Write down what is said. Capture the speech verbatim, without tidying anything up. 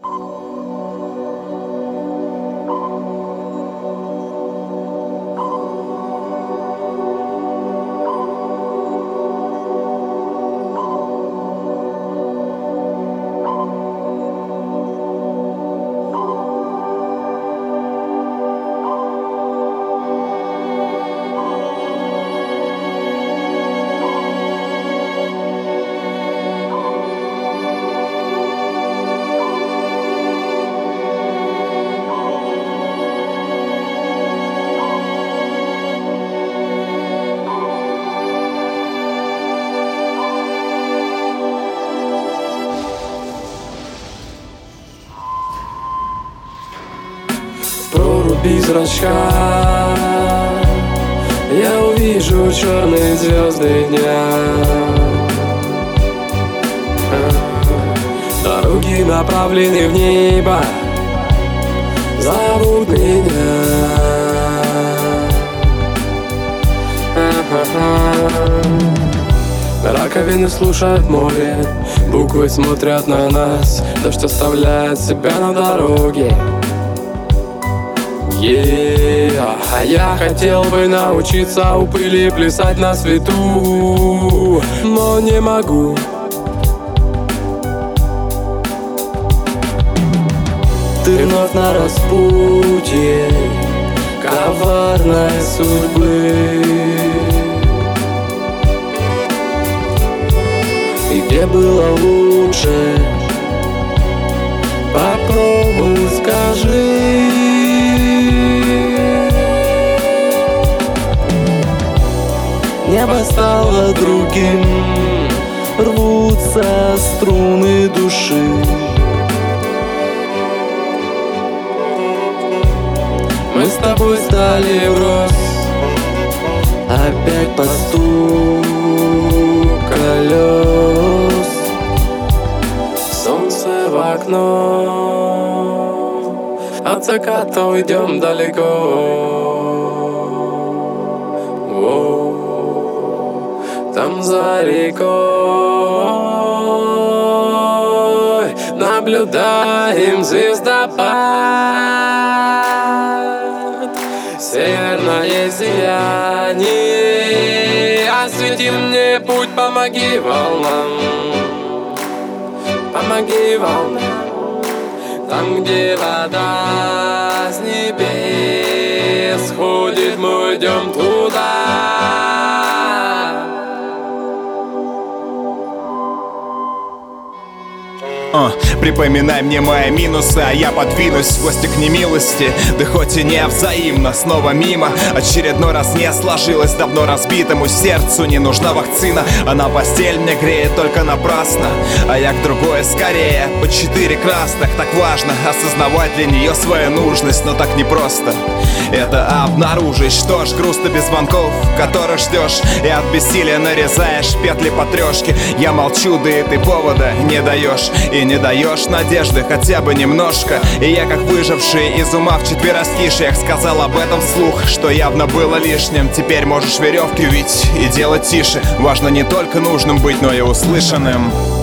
Без зрачка я увижу черные звезды дня. Дороги направлены в небо, зовут меня. Раковины слушают море, буквы смотрят на нас. Дождь оставляет себя на дороге. Yeah. А я хотел бы научиться у пыли плясать на свету, но не могу. Ты вновь на распутье коварной судьбы. И где было лучше, попробуй скажи. Небо стало другим, рвутся струны души. Мы с тобой стали врозь, опять по стук колес. Солнце в окно, от заката уйдем далеко. Там за рекой наблюдаем звездопад. Северное сияние, освети мне путь, помоги волнам, помоги волнам. Там, где вода с небес сходит, мы идем туда. Uh, припоминай мне мои минусы, а я подвинусь в гости к немилости. Да хоть и не взаимно, снова мимо. Очередной раз не сложилось давно разбитому сердцу. Не нужна вакцина, она постель мне греет только напрасно. А я к другой скорее, по четыре красных. Так важно осознавать для нее свою нужность, но так непросто это обнаружить. Что ж, грустно без звонков, которых ждешь, и от бессилия нарезаешь петли по трешке. Я молчу, да и ты повода не даешь. И не даешь надежды хотя бы немножко. И я, как выживший из ума в четверостишьях, сказал об этом вслух, что явно было лишним. Теперь можешь веревки вить и делать тише. Важно не только нужным быть, но и услышанным.